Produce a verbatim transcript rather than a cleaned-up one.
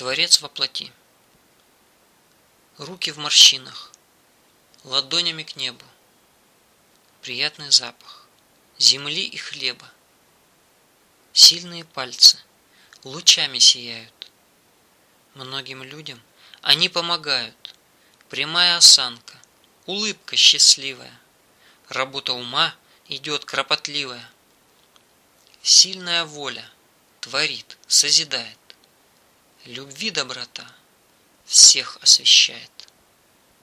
Творец во плоти. Руки в морщинах, ладонями к небу. Приятный запах земли и хлеба. Сильные пальцы лучами сияют. Многим людям они помогают. Прямая осанка, улыбка счастливая. Работа ума идет кропотливая. Сильная воля творит, созидает. Любви доброта всех освещает.